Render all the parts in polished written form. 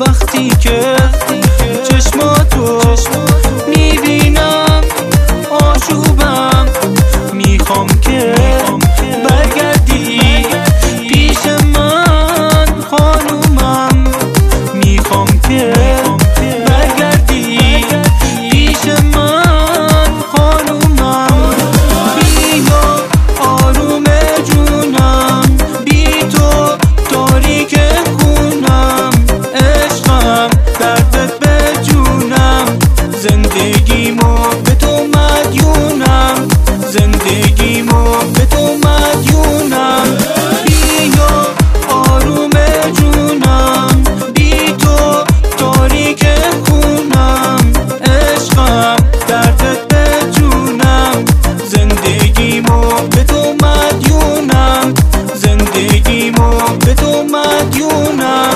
وقتی که چشماتو میبینم آشوبم، میخوام که برگردی پیش من خانومم، میخوام که برگردی پیش من خانومم. بیا آروم جونم، بی تو تاریک خونم، عشقم دردت به جونم، زندگیمو به تو مدیونم، زندگیمو به تو مدیونم. بیا آروم جونم، بی تو تاریک خونم، عشقم دردت به جونم، زندگیمو به تو مدیونم، زندگیمو به تو مدیونم.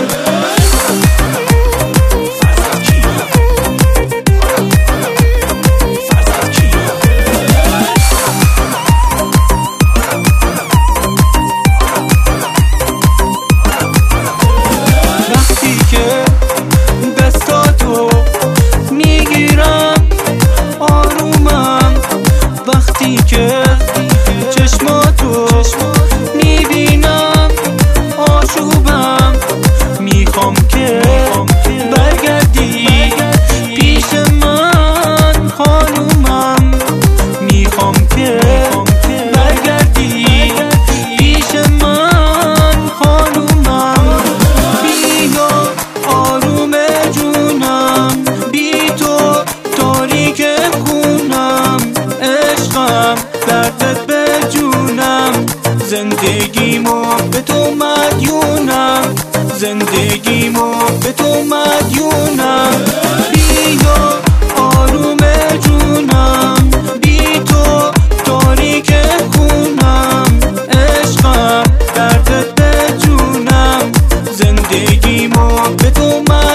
وقتی که دستاتو میگیرم آرومم، وقتی که چشماتو میبینم آشوبم، میخوام که برگردی پیش من خانومم، میخوام که برگردی پیش من خانومم. بیا آروم جونم، بی تو تاریک خونم، عشقم دردت به جونم، زندگیمو به تو مدیونم، زندگیمو به تو مدیونم. بیا آروم جونم، بی تو تاریک خونم، عشقم دردت به جونم، زندگیمو به تو مدیونم.